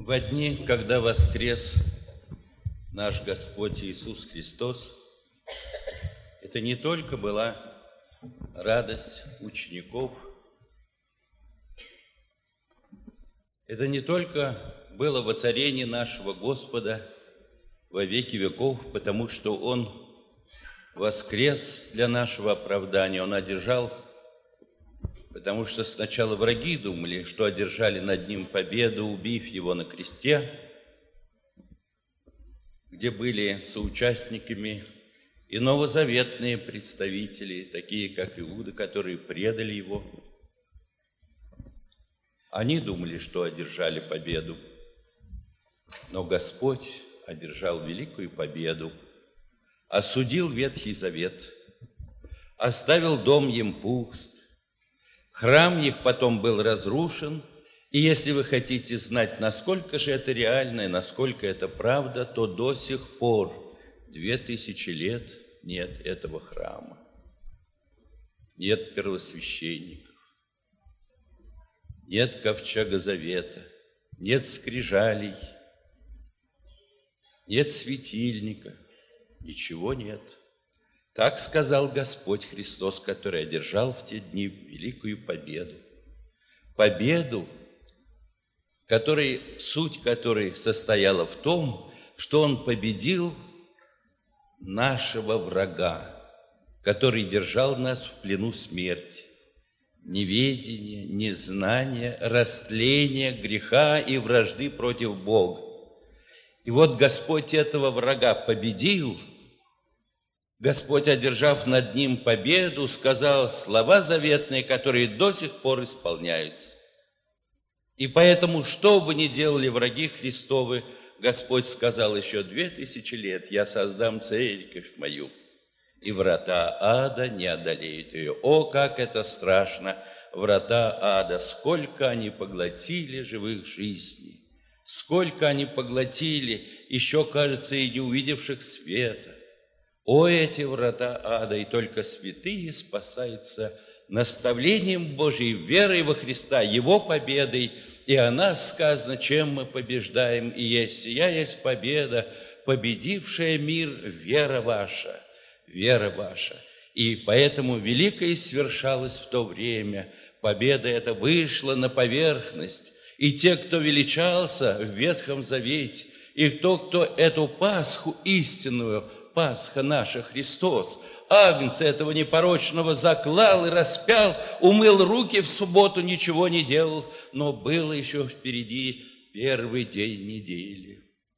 Во дни, когда воскрес наш Господь Иисус Христос, это не только была радость учеников, это не только было воцарение нашего Господа во веки веков, потому что Он воскрес для нашего оправдания, Он одержал, потому что сначала враги думали, что одержали над Ним победу, убив Его на кресте, где были соучастниками и новозаветные представители, такие как Иуда, которые предали Его. Они думали, что одержали победу, но Господь одержал великую победу, осудил Ветхий Завет, оставил дом им пуст, храм их потом был разрушен, и если вы хотите знать, насколько же это реально и насколько это правда, то до сих пор, 2000 лет, нет этого храма, нет первосвященников, нет ковчега завета, нет скрижалей, нет светильника, ничего нет. Так сказал Господь Христос, который одержал в те дни великую победу. Победу, суть которой состояла в том, что Он победил нашего врага, который держал нас в плену смерти, неведения, незнания, растления, греха и вражды против Бога. И вот Господь этого врага победил. Господь, одержав над ним победу, сказал слова заветные, которые до сих пор исполняются. И поэтому, что бы ни делали враги Христовы, Господь сказал: еще 2000 лет я создам церковь мою, и врата ада не одолеют ее. О, как это страшно! Врата ада, сколько они поглотили живых жизней, сколько они поглотили, еще, кажется, и не увидевших света. О, эти врата ада, и только святые спасаются наставлением Божьей, верой во Христа, Его победой. И о нас сказано, чем мы побеждаем, и есть сия есть победа, победившая мир, вера ваша, вера ваша. И поэтому великое свершалось в то время, победа эта вышла на поверхность, и те, кто величался в Ветхом Завете, и кто эту Пасху истинную, Пасха наша, Христос, Агнца этого непорочного заклал и распял, умыл руки в субботу, ничего не делал, но было еще впереди первый день недели.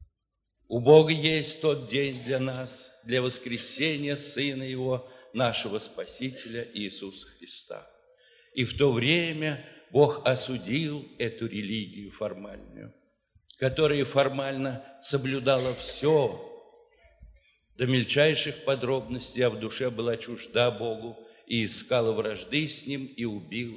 У Бога есть тот день для нас, для воскресения Сына Его, нашего Спасителя Иисуса Христа. И в то время Бог осудил эту религию формальную, которая формально соблюдала все, до мельчайших подробностей, а в душе была чужда Богу и искала вражды с Ним и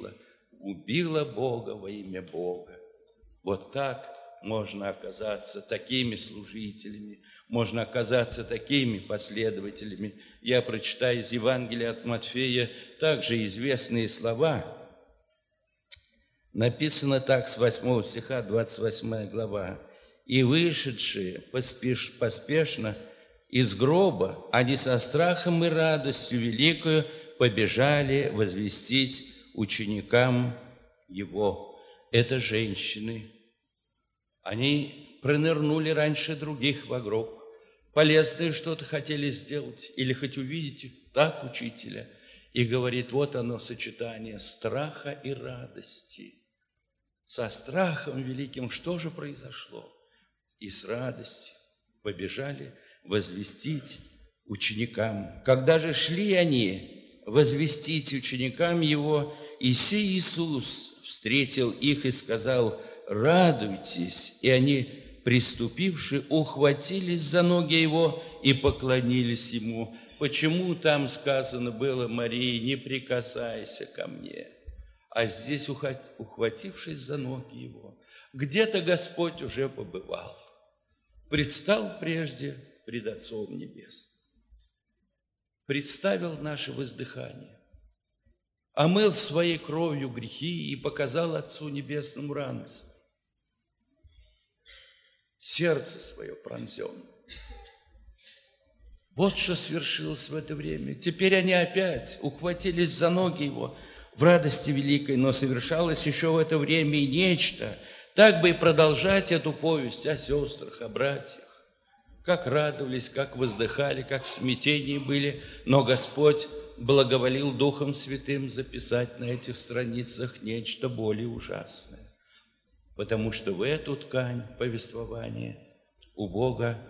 убила Бога во имя Бога. Вот так можно оказаться такими служителями, можно оказаться такими последователями. Я прочитаю из Евангелия от Матфея также известные слова. Написано так с 8 стиха, 28 глава. «И вышедшие поспешно из гроба, они со страхом и радостью великою побежали возвестить ученикам Его». Это женщины. Они пронырнули раньше других во гроб. Полезное что-то хотели сделать или хоть увидеть так учителя. И говорит, вот оно сочетание страха и радости. Со страхом великим что же произошло? И с радостью побежали возвестить ученикам. Когда же шли они возвестить ученикам Его, и сей Иисус встретил их и сказал: радуйтесь. И они, приступивши, ухватились за ноги Его и поклонились Ему. Почему там сказано было Марии: не прикасайся ко мне? А здесь, ухватившись за ноги Его, где-то Господь уже побывал, предстал прежде пред Отцом Небесным, представил наше воздыхание, омыл своей кровью грехи и показал Отцу Небесному раны. сердце свое пронзен. Вот что свершилось в это время. Теперь они опять ухватились за ноги его в радости великой, но совершалось еще в это время и нечто. Так бы и продолжать эту повесть о сестрах, о братьях. Как радовались, как воздыхали, как в смятении были. Но Господь благоволил Духом Святым записать на этих страницах нечто более ужасное. Потому что в эту ткань повествования у Бога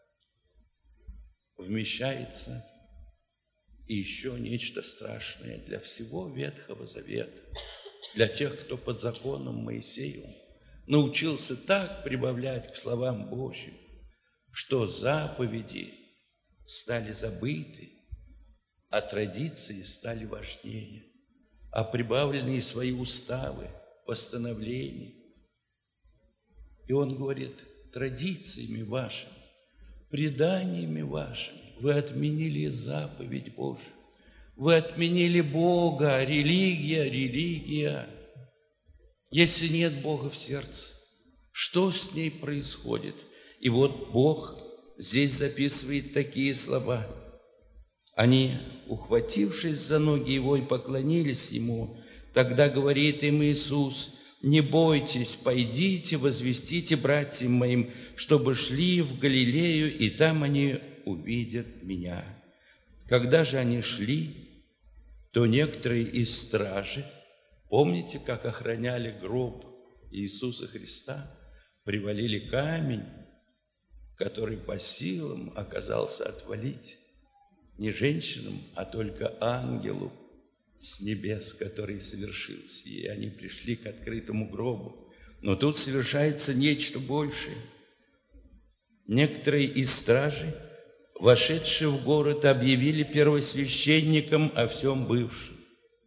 вмещается и еще нечто страшное для всего Ветхого Завета, для тех, кто под законом Моисеевым научился так прибавлять к словам Божьим, что заповеди стали забыты, а традиции стали важнее, а прибавленные свои уставы, постановления. И он говорит: традициями вашими, преданиями вашими вы отменили заповедь Божию, вы отменили Бога, религия. Если нет Бога в сердце, что с ней происходит? И вот Бог здесь записывает такие слова. Они, ухватившись за ноги Его, и поклонились Ему. Тогда говорит им Иисус: не бойтесь, пойдите, возвестите братьям моим, чтобы шли в Галилею, и там они увидят Меня. Когда же они шли, то некоторые из стражи, помните, как охраняли гроб Иисуса Христа, привалили камень, который по силам оказался отвалить не женщинам, а только ангелу с небес, который совершился. И они пришли к открытому гробу. Но тут совершается нечто большее. Некоторые из стражей, вошедшие в город, объявили первосвященникам о всем бывшем.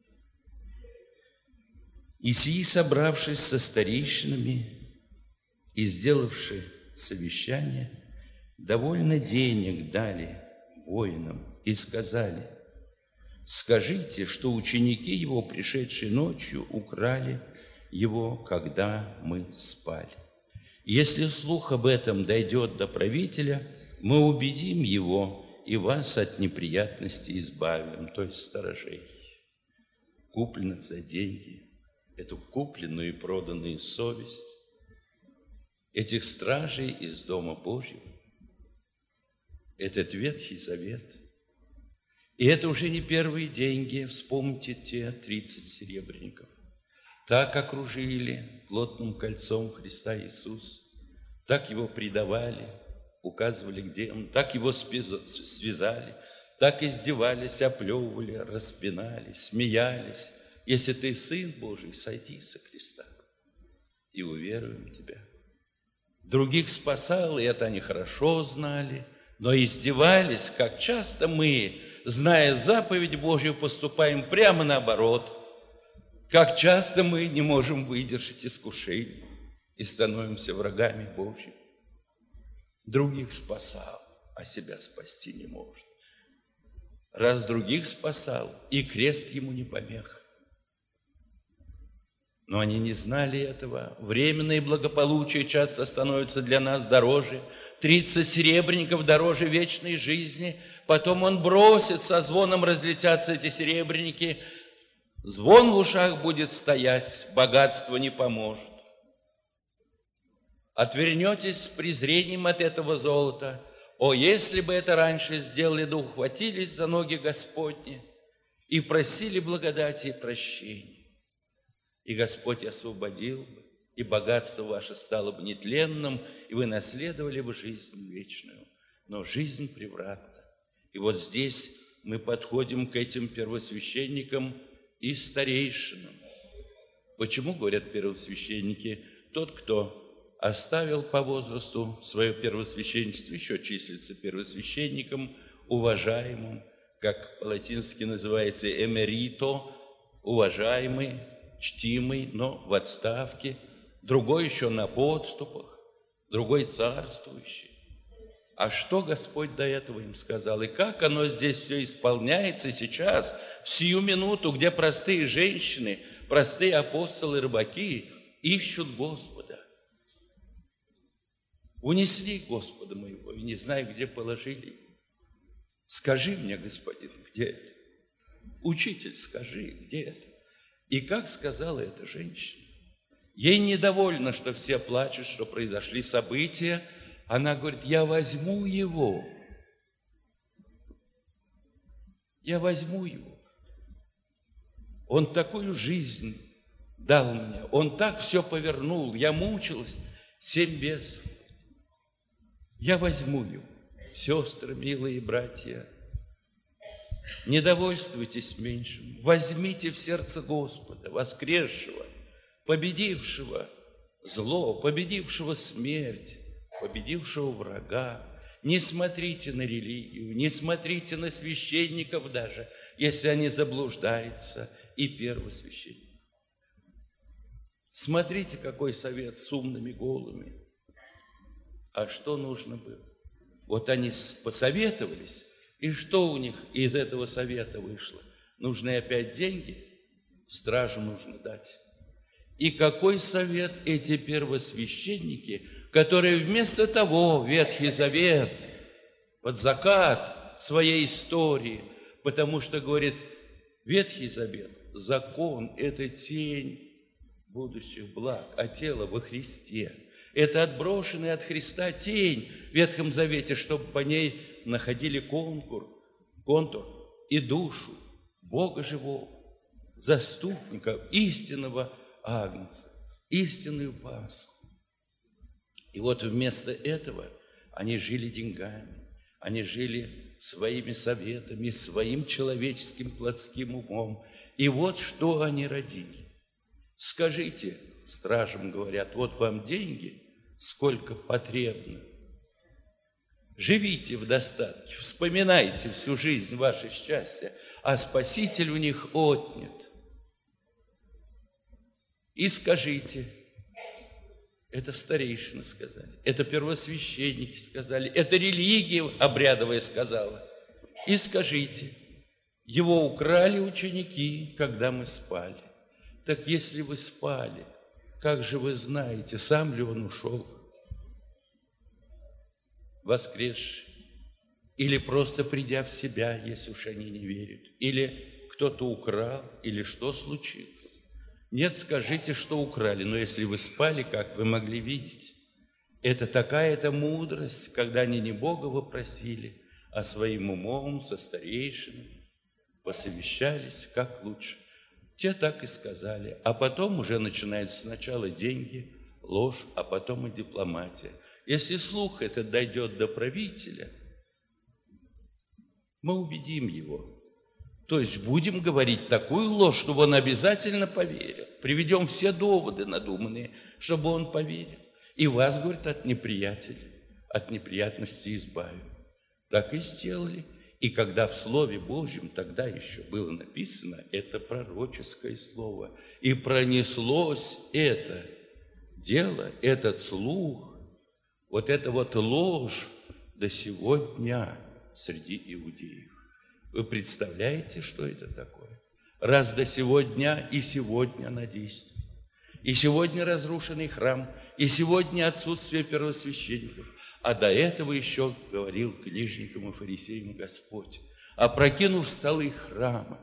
И сии, собравшись со старейшинами и сделавши совещание, довольно денег дали воинам и сказали: скажите, что ученики его, пришедшие ночью, украли его, когда мы спали. Если слух об этом дойдет до правителя, мы убедим его и вас от неприятностей избавим, то есть сторожей, купленных за деньги, эту купленную и проданную совесть, этих стражей из Дома Божьего, этот Ветхий Завет. И это уже не первые деньги. Вспомните те 30 серебряников. Так окружили плотным кольцом Христа Иисуса, так Его предавали, указывали, где Он, так Его связали, так издевались, оплевывали, распинали, смеялись. Если ты Сын Божий, сойди со креста, и уверуем Тебя. Других спасал, и это они хорошо знали, но издевались, как часто мы, зная заповедь Божью, поступаем прямо наоборот. Как часто мы не можем выдержать искушений и становимся врагами Божьими. Других спасал, а себя спасти не может. Раз других спасал, и крест ему не помеха. Но они не знали этого. Временное благополучие часто становится для нас дороже. 30 серебряников дороже вечной жизни. Потом он бросит, со звоном разлетятся эти серебряники. Звон в ушах будет стоять, богатство не поможет. Отвернетесь с презрением от этого золота. О, если бы это раньше сделали, да ухватились за ноги Господни и просили благодати и прощения. И Господь освободил бы, и богатство ваше стало бы нетленным, и вы наследовали бы жизнь вечную. Но жизнь превратна. И вот здесь мы подходим к этим первосвященникам и старейшинам. Почему, говорят первосвященники, тот, кто оставил по возрасту свое первосвященничество, еще числится первосвященником, уважаемым, как по-латински называется эмерито, уважаемый, чтимый, но в отставке, другой еще на подступах, другой царствующий. А что Господь до этого им сказал? И как оно здесь все исполняется сейчас, в сию минуту, где простые женщины, простые апостолы, рыбаки ищут Господа. Унесли Господа моего, и не знаю, где положили. Скажи мне, господин, где это? Учитель, скажи, где это? И как сказала эта женщина? Ей недовольно, что все плачут, что произошли события. Она говорит, я возьму его. Я возьму его. Он такую жизнь дал мне. Он так все повернул. Я мучилась 7 бесов. Я возьму его. Сестры, милые братья, не довольствуйтесь меньшим. Возьмите в сердце Господа, воскресшего, победившего зло, победившего смерть, победившего врага. Не смотрите на религию, не смотрите на священников даже, если они заблуждаются, и первосвященников. Смотрите, какой совет с умными головами. А что нужно было? Вот они посоветовались, и что у них из этого совета вышло? Нужны опять деньги, стражу нужно дать. И какой совет эти первосвященники, которые вместо того Ветхий Завет, под закат своей истории, потому что, говорит, Ветхий Завет, закон – это тень будущих благ, а тело во Христе. Это отброшенная от Христа тень в Ветхом Завете, чтобы по ней находили контур и душу Бога живого, заступника, истинного Агнца, истинную Пасху. И вот вместо этого они жили деньгами, они жили своими советами, своим человеческим плотским умом. И вот что они родили. Скажите, стражам говорят, вот вам деньги, сколько потребно. Живите в достатке, вспоминайте всю жизнь ваше счастье, а Спаситель у них отнят. И скажите, это старейшины сказали, это первосвященники сказали, это религия обрядовая сказала. И скажите, его украли ученики, когда мы спали. Так если вы спали, как же вы знаете, сам ли он ушел? Воскресший? Или просто придя в себя, если уж они не верят? Или кто-то украл? Или что случилось? Нет, скажите, что украли, но если вы спали, как вы могли видеть? Это такая-то мудрость, когда они не Бога вопросили, а своим умом со старейшинами посовещались, как лучше. Те так и сказали, а потом уже начинаются сначала деньги, ложь, а потом и дипломатия. Если слух этот дойдет до правителя, мы убедим его. То есть будем говорить такую ложь, чтобы он обязательно поверил. Приведем все доводы надуманные, чтобы он поверил. И вас, говорит, от неприятностей избавим. Так и сделали. И когда в Слове Божьем тогда еще было написано, это пророческое слово, и пронеслось это дело, этот слух, вот эта вот ложь до сего дня среди иудеев. Вы представляете, что это такое? Раз до сего дня и сегодня она действует. И сегодня разрушенный храм, и сегодня отсутствие первосвященников. А до этого еще говорил книжникам и фарисеям Господь, опрокинув столы храма.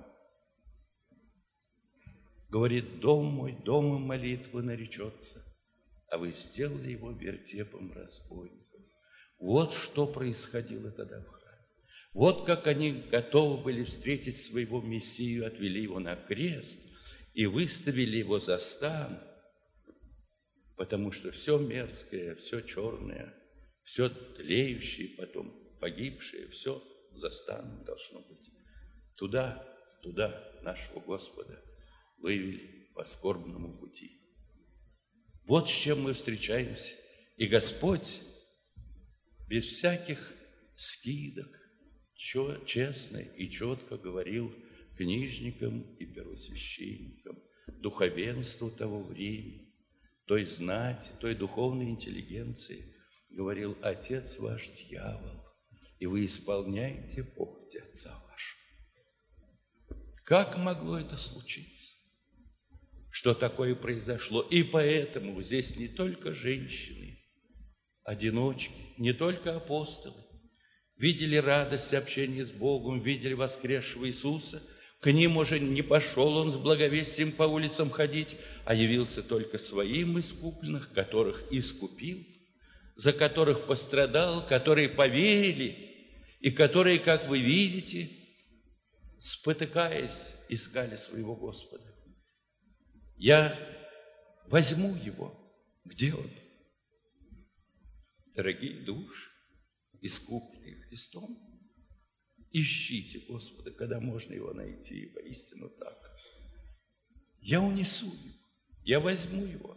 Говорит, дом мой, домом молитвы наречется, а вы сделали его вертепом разбойников. Вот что происходило тогда в храме. Вот как они готовы были встретить своего Мессию, отвели его на крест и выставили его за стан, потому что все мерзкое, все черное, все тлеющее, потом погибшее, все за станом должно быть. Туда нашего Господа вывели по скорбному пути. Вот с чем мы встречаемся. И Господь без всяких скидок честно и четко говорил книжникам и первосвященникам, духовенству того времени, той знати, той духовной интеллигенции, говорил, отец ваш дьявол, и вы исполняете похоть отца вашего. Как могло это случиться? Что такое произошло? И поэтому здесь не только женщины, одиночки, не только апостолы, видели радость общения с Богом, видели воскресшего Иисуса. К ним уже не пошел он с благовестием по улицам ходить, а явился только своим искупленных, которых искупил, за которых пострадал, которые поверили, и которые, как вы видите, спотыкаясь, искали своего Господа. Я возьму его. Где он? Дорогие души, искупленные Христом, ищите Господа, когда можно его найти, воистину так. Я унесу его, я возьму его.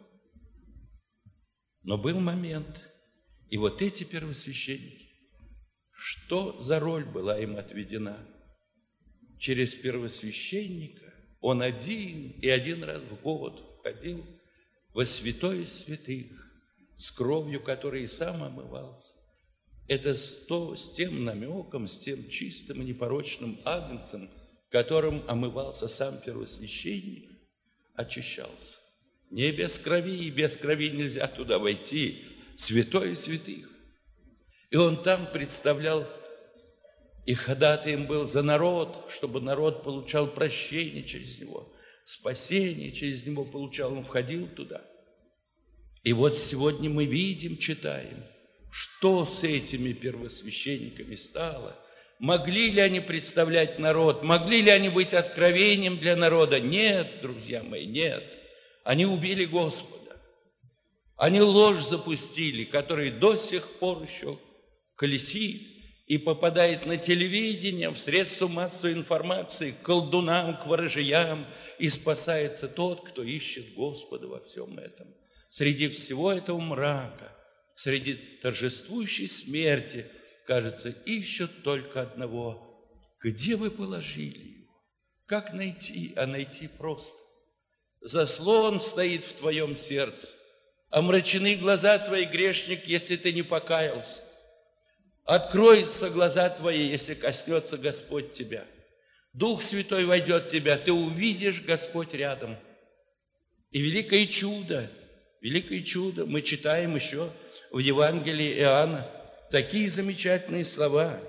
Но был момент, и вот эти первосвященники, что за роль была им отведена? Через первосвященника он один раз в год входил во святое святых, с кровью, которой и сам омывался. Это с тем намеком, с тем чистым и непорочным агнцем, которым омывался сам первосвященник, очищался. Не без крови, и без крови нельзя туда войти, святое святых. И он там представлял, и ходатаем был за народ, чтобы народ получал прощение через него, спасение через него получал, он входил туда. И вот сегодня мы видим, читаем, что с этими первосвященниками стало. Могли ли они представлять народ? Могли ли они быть откровением для народа? Нет, друзья мои, нет. Они убили Господа. Они ложь запустили, которая до сих пор еще колесит и попадает на телевидение, в средства массовой информации, к колдунам, к ворожьям, и спасается тот, кто ищет Господа во всем этом. Среди всего этого мрака, среди торжествующей смерти, кажется, ищут только одного. Где вы положили его? Как найти? А найти просто. Заслон стоит в твоем сердце. Омрачены глаза твои, грешник, если ты не покаялся. Откроются глаза твои, если коснется Господь тебя. Дух Святой войдет в тебя, ты увидишь Господь рядом. И великое чудо, мы читаем еще в Евангелии Иоанна такие замечательные слова.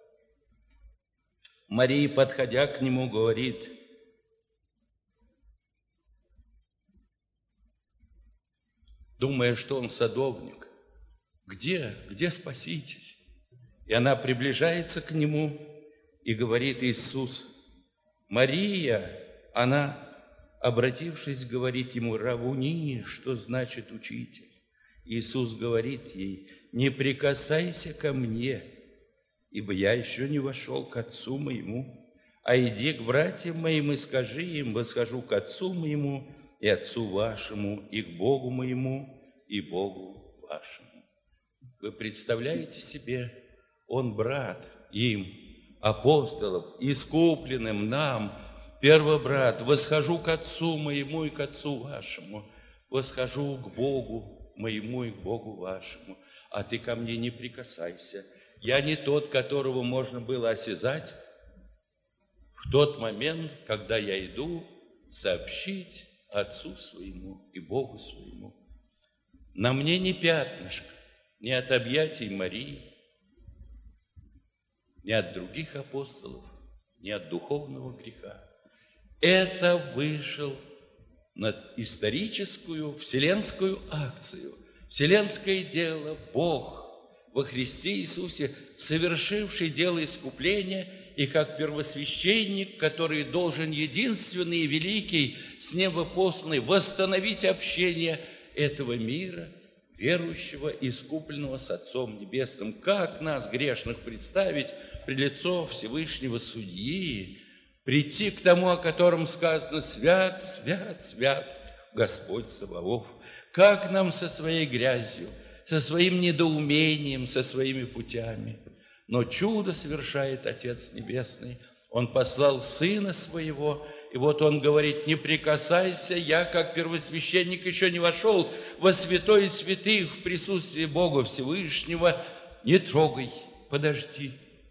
Мария, подходя к нему, говорит: думая, что он садовник, где Спаситель? И она приближается к нему и говорит: Иисус, Мария, она, обратившись, говорит ему: Равуни, что значит учитель? Иисус говорит ей: не прикасайся ко мне, ибо я еще не вошел к Отцу моему, а иди к братьям моим и скажи им: восхожу к Отцу моему и Отцу вашему, и к Богу моему и Богу вашему. Вы представляете себе, он брат им, апостолов, искупленным нам, первобрат, восхожу к Отцу моему и к Отцу вашему, восхожу к Богу моему и к Богу вашему, а ты ко мне не прикасайся. Я не тот, которого можно было осязать в тот момент, когда я иду сообщить Отцу своему и Богу своему. На мне не пятнышко, ни от объятий Марии, ни от других апостолов, ни от духовного греха. Это вышел на историческую, вселенскую акцию, вселенское дело, Бог во Христе Иисусе, совершивший дело искупления, и как первосвященник, который должен единственный и великий, с неба посланный, восстановить общение этого мира, верующего, искупленного с Отцом Небесным. Как нас, грешных, представить пред лицо Всевышнего Судьи, прийти к тому, о котором сказано: «Свят, свят, свят Господь Саваоф». Как нам со своей грязью, со своим недоумением, со своими путями? Но чудо совершает Отец Небесный. Он послал Сына Своего, и вот Он говорит: не прикасайся, я, как первосвященник, еще не вошел во святое святых в присутствии Бога Всевышнего, не трогай, подожди.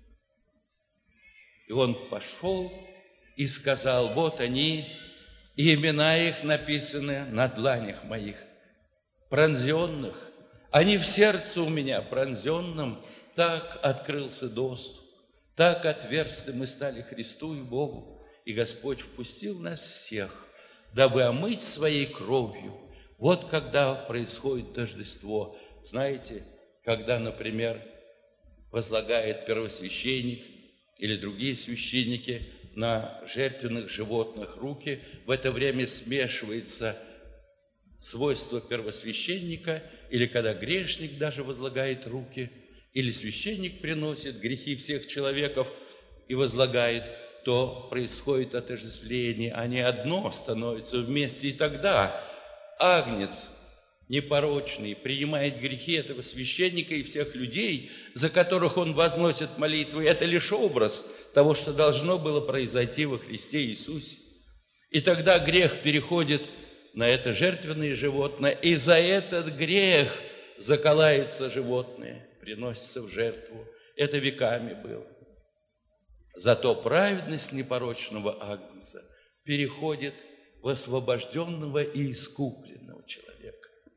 И Он пошел и сказал: вот они, и имена их написаны на дланях моих, пронзенных, а не в сердце у меня пронзенном так открылся доступ, так отверсты мы стали Христу и Богу, и Господь впустил нас всех, дабы омыть своей кровью. Вот когда происходит тождество. Знаете, когда, например, возлагает первосвященник или другие священники на жертвенных животных руки, в это время смешивается свойство первосвященника, или когда грешник даже возлагает руки, или священник приносит грехи всех человеков и возлагает, то происходит отождествление, они одно становятся вместе, и тогда агнец непорочный принимает грехи этого священника и всех людей, за которых он возносит молитвы. Это лишь образ того, что должно было произойти во Христе Иисусе. И тогда грех переходит на это жертвенное животное, и за этот грех заколается животное, приносится в жертву. Это веками было. Зато праведность непорочного агнца переходит в освобожденного и искупленного человека.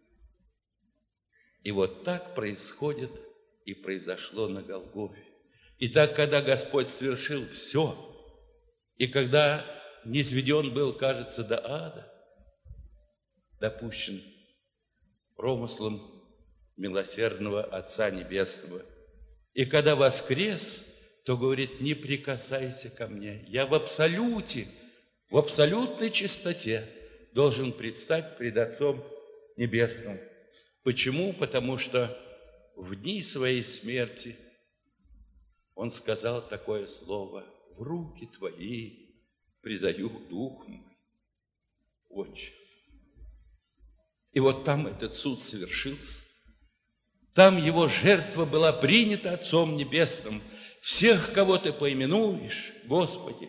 И вот так происходит и произошло на Голгофе. Итак, когда Господь совершил все, и когда низведен был, кажется, до ада, допущен промыслом милосердного Отца Небесного, и когда воскрес, то говорит: не прикасайся ко мне. Я в абсолюте, в абсолютной чистоте должен предстать пред Отцом Небесным. Почему? Потому что в дни своей смерти Он сказал такое слово: в руки Твои предаю дух мой, Отче. И вот там этот суд совершился. Там Его жертва была принята Отцом Небесным. Всех, кого Ты поименуешь, Господи,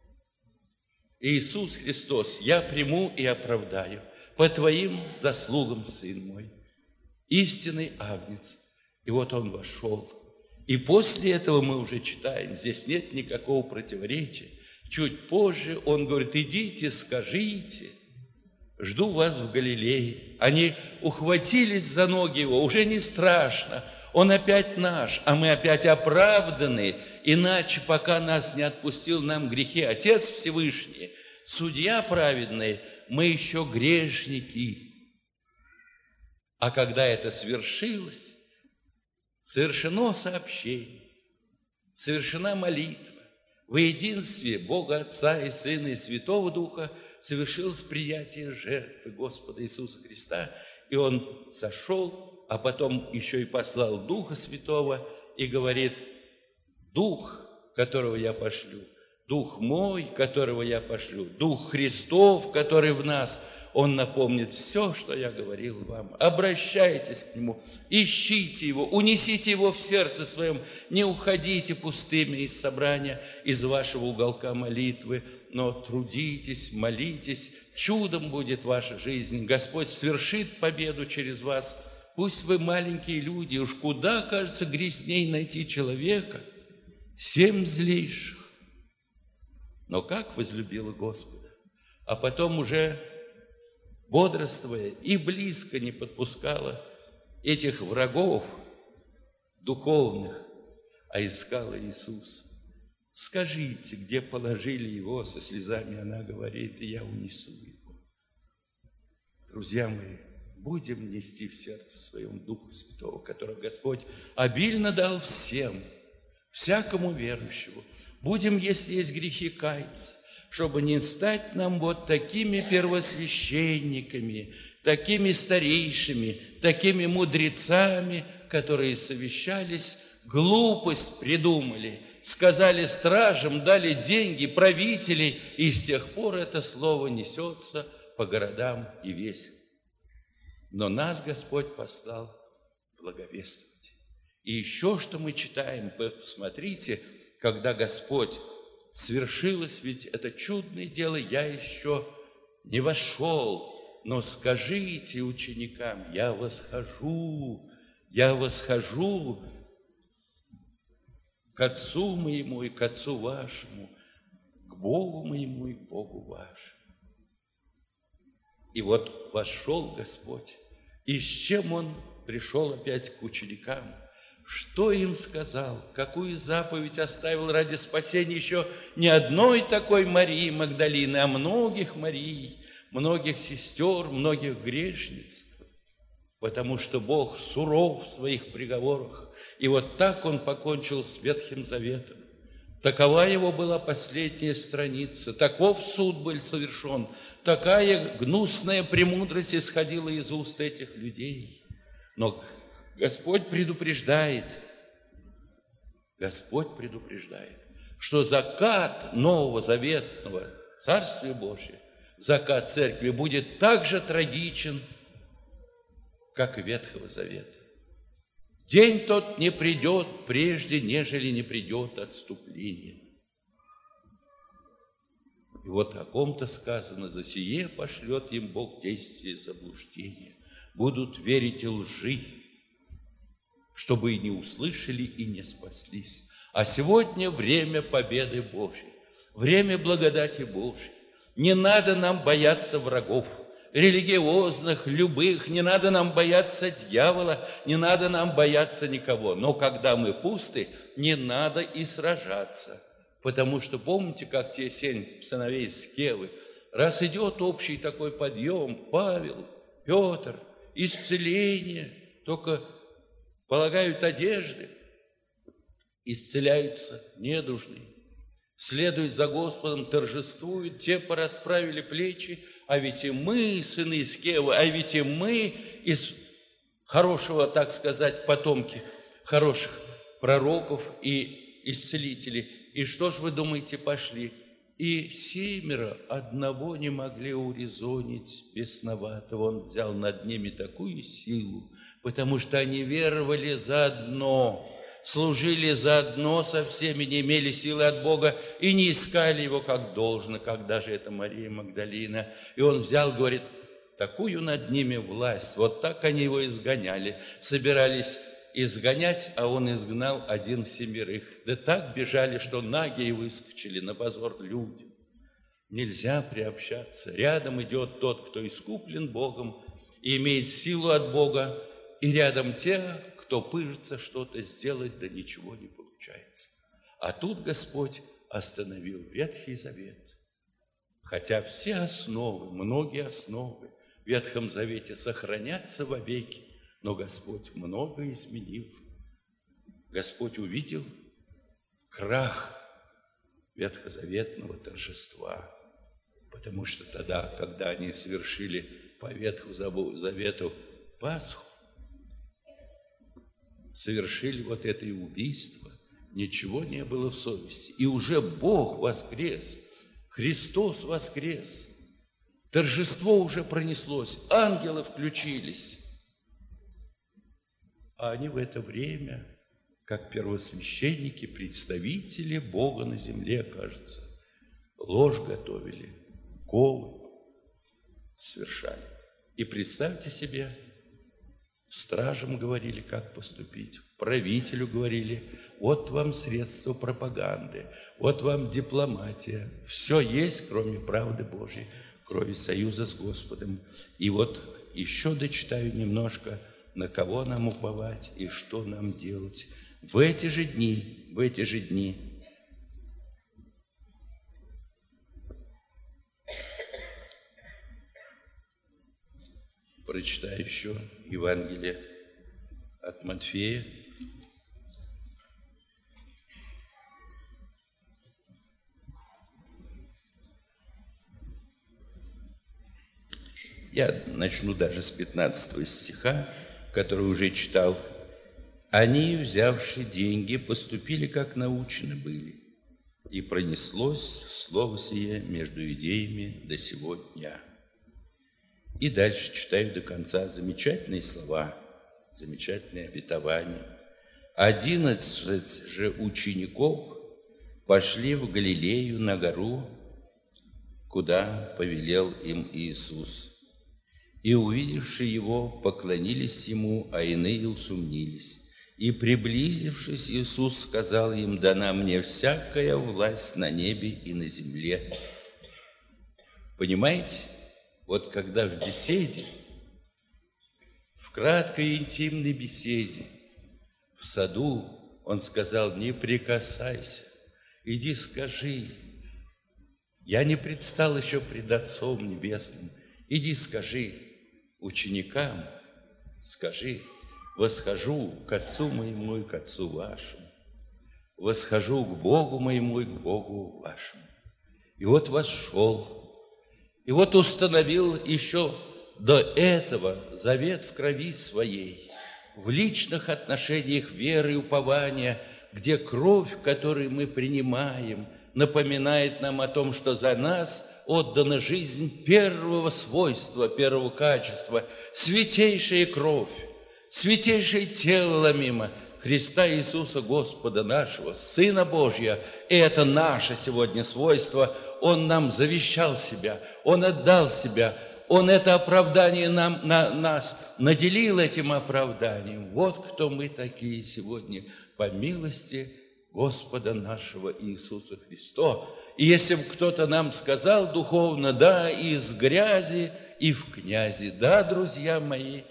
Иисус Христос, я приму и оправдаю по Твоим заслугам, Сын мой, истинный агнец. И вот Он вошел. И после этого мы уже читаем, здесь нет никакого противоречия. Чуть позже Он говорит: идите, скажите, жду вас в Галилее. Они ухватились за ноги Его, уже не страшно. Он опять наш, а мы опять оправданы. Иначе, пока нас не отпустил нам грехи Отец Всевышний, Судья праведный, мы еще грешники. А когда это свершилось, совершено сообщение, совершена молитва. В единстве Бога Отца и Сына и Святого Духа совершилось приятие жертвы Господа Иисуса Христа. И Он сошел, а потом еще и послал Духа Святого и говорит: Дух, которого я пошлю, Дух мой, которого я пошлю, Дух Христов, который в нас, Он напомнит все, что я говорил вам. Обращайтесь к Нему, ищите Его, унесите Его в сердце своем, не уходите пустыми из собрания, из вашего уголка молитвы, но трудитесь, молитесь, чудом будет ваша жизнь. Господь свершит победу через вас. Пусть вы маленькие люди, уж куда, кажется, грязней найти человека, 7 злейших. Но как возлюбила Господа, а потом уже бодрствуя и близко не подпускала этих врагов духовных, а искала Иисуса. Скажите, где положили Его, со слезами она говорит, и я унесу Его. Друзья мои, будем нести в сердце своем Духа Святого, которого Господь обильно дал всем, всякому верующему. Будем, если есть грехи, каяться, чтобы не стать нам вот такими первосвященниками, такими старейшими, такими мудрецами, которые совещались, глупость придумали, сказали стражам, дали деньги, правителей, и с тех пор это слово несется по городам и весям. Но нас Господь послал благовествовать. И еще что мы читаем, посмотрите, когда Господь свершилось, ведь это чудное дело, я еще не вошел, но скажите ученикам, я восхожу к Отцу моему и к Отцу вашему, к Богу моему и к Богу вашему. И вот вошел Господь, и с чем Он пришел опять к ученикам. Что им сказал? Какую заповедь оставил ради спасения еще не одной такой Марии Магдалины, а многих Марий, многих сестер, многих грешниц? Потому что Бог суров в своих приговорах. И вот так Он покончил с Ветхим Заветом. Такова его была последняя страница, таков суд был совершен, такая гнусная премудрость исходила из уст этих людей. Но Господь предупреждает, что закат Нового Заветного Царствия Божия, закат Церкви будет так же трагичен, как и Ветхого Завета. День тот не придет прежде, нежели не придет отступление. И вот о ком-то сказано: за сие пошлет им Бог действие заблуждения. Будут верить и лжи, чтобы и не услышали, и не спаслись. А сегодня время победы Божьей, время благодати Божьей. Не надо нам бояться врагов, религиозных, любых, не надо нам бояться дьявола, не надо нам бояться никого. Но когда мы пусты, не надо и сражаться. Потому что помните, как те 7 сыновей Скевы, раз идет общий такой подъем, Павел, Петр, исцеление, только полагают одежды, исцеляются недужные, следуют за Господом, торжествуют, те порасправили плечи. А ведь и мы, сыны Скевы, а ведь и мы из хорошего, так сказать, потомки хороших пророков и исцелителей. И что ж вы думаете, пошли? И 7 одного не могли урезонить бесноватого. Он взял над ними такую силу, потому что они веровали заодно, служили заодно со всеми, не имели силы от Бога и не искали Его как должно, как даже это Мария Магдалина. И Он взял, говорит, такую над ними власть. Вот так они Его изгоняли. Собирались изгонять, а Он изгнал 7. Да так бежали, что ноги и выскочили на позор людям. Нельзя приобщаться. Рядом идет тот, кто искуплен Богом и имеет силу от Бога, и рядом те, кто пыжится что-то сделать, да ничего не получается. А тут Господь остановил Ветхий Завет. Хотя все основы, многие основы в Ветхом Завете сохранятся вовеки, но Господь много изменил. Господь увидел крах ветхозаветного торжества, потому что тогда, когда они совершили по Ветхому Завету Пасху, совершили вот это и убийство, ничего не было в совести. И уже Бог воскрес, Христос воскрес, торжество уже пронеслось, ангелы включились. А они в это время, как первосвященники, представители Бога на земле, кажется, ложь готовили, колы совершали. И представьте себе, стражам говорили, как поступить, правителю говорили, вот вам средства пропаганды, вот вам дипломатия. Все есть, кроме правды Божьей, кроме союза с Господом. И вот еще дочитаю немножко, на кого нам уповать и что нам делать. В эти же дни прочитаю еще Евангелие от Матфея. Я начну даже с 15 стиха, который уже читал. Они, взявши деньги, поступили, как научены были, и пронеслось слово сие между иудеями до сего дня. И дальше читаю до конца замечательные слова, замечательные обетования. 11 же учеников пошли в Галилею на гору, куда повелел им Иисус. И, увидевши Его, поклонились Ему, а иные усомнились. И, приблизившись, Иисус сказал им: «Дана мне всякая власть на небе и на земле». Понимаете? Вот когда в беседе, в В краткой интимной беседе в саду он сказал: не прикасайся, иди скажи. Я не предстал еще пред Отцом Небесным. Иди скажи ученикам, скажи: восхожу к Отцу моему и к Отцу вашему, восхожу к Богу моему и к Богу вашему. И вот вошел, и вот установил еще до этого завет в крови своей, в личных отношениях веры и упования, где кровь, которую мы принимаем, напоминает нам о том, что за нас отдана жизнь первого свойства, первого качества, святейшая кровь, святейшее тело ломимо Христа Иисуса Господа нашего, Сына Божия. И это наше сегодня свойство. Он нам завещал себя, Он отдал себя, Он это оправдание нас наделил этим оправданием. Вот кто мы такие сегодня по милости Господа нашего Иисуса Христа. И если бы кто-то нам сказал духовно: да, из грязи и в князи, да, друзья мои,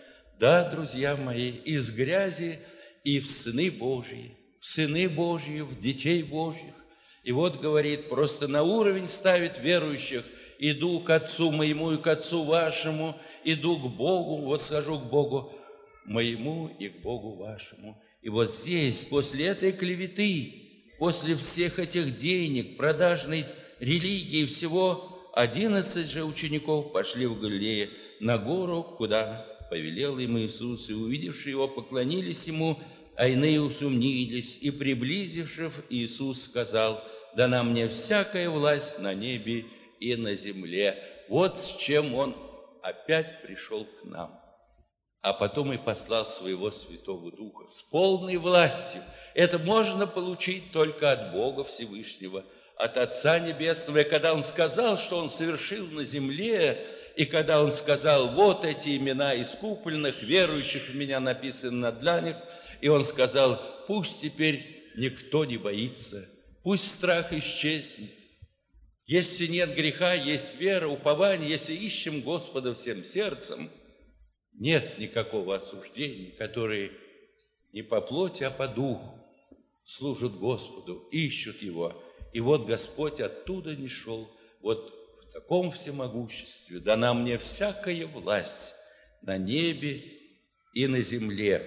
из грязи и в сыны Божьи, в детей Божьих. И вот говорит, просто на уровень ставит верующих: иду к Отцу моему и к Отцу вашему, иду к Богу, восхожу к Богу моему и к Богу вашему. И вот здесь, после этой клеветы, после всех этих денег, продажной религии, всего 11 же учеников пошли в Галилею на гору, куда повелел им Иисус, и, увидевши его, поклонились ему, а иные усомнились. И, приблизившись, Иисус сказал: дана мне всякая власть на небе и на земле. Вот с чем Он опять пришел к нам. А потом и послал своего Святого Духа с полной властью. Это можно получить только от Бога Всевышнего, от Отца Небесного. И когда Он сказал, что Он совершил на земле, и когда Он сказал: вот эти имена искупленных, верующих в Меня написаны на дланях, и Он сказал: пусть теперь никто не боится, пусть страх исчезнет. Если нет греха, есть вера, упование, если ищем Господа всем сердцем, нет никакого осуждения, которые не по плоти, а по духу служат Господу, ищут Его. И вот Господь оттуда не шел, вот в таком всемогуществе дана мне всякая власть на небе и на земле.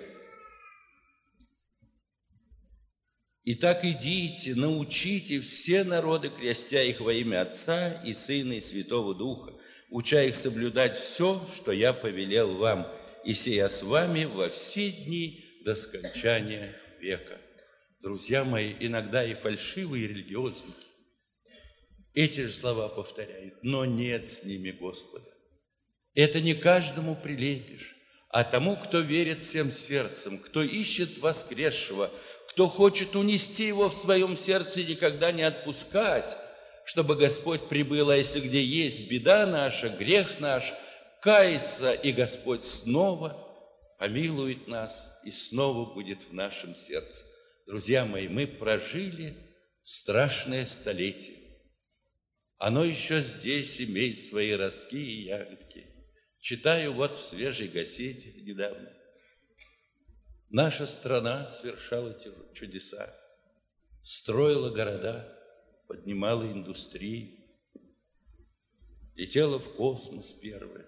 Итак, идите, научите все народы, крестя их во имя Отца и Сына и Святого Духа, уча их соблюдать все, что я повелел вам, и сия с вами во все дни до скончания века. Друзья мои, иногда и фальшивые религиозники эти же слова повторяют, но нет с ними Господа. Это не каждому прилепишь, а тому, кто верит всем сердцем, кто ищет воскресшего, кто хочет унести его в своем сердце и никогда не отпускать, чтобы Господь прибыл. А если где есть беда наша, грех наш, кается, и Господь снова помилует нас и снова будет в нашем сердце. Друзья мои, мы прожили страшное столетие. Оно еще здесь имеет свои ростки и ягодки. Читаю вот в свежей газете недавно. Наша страна совершала чудеса, строила города, поднимала индустрии, летела в космос первая.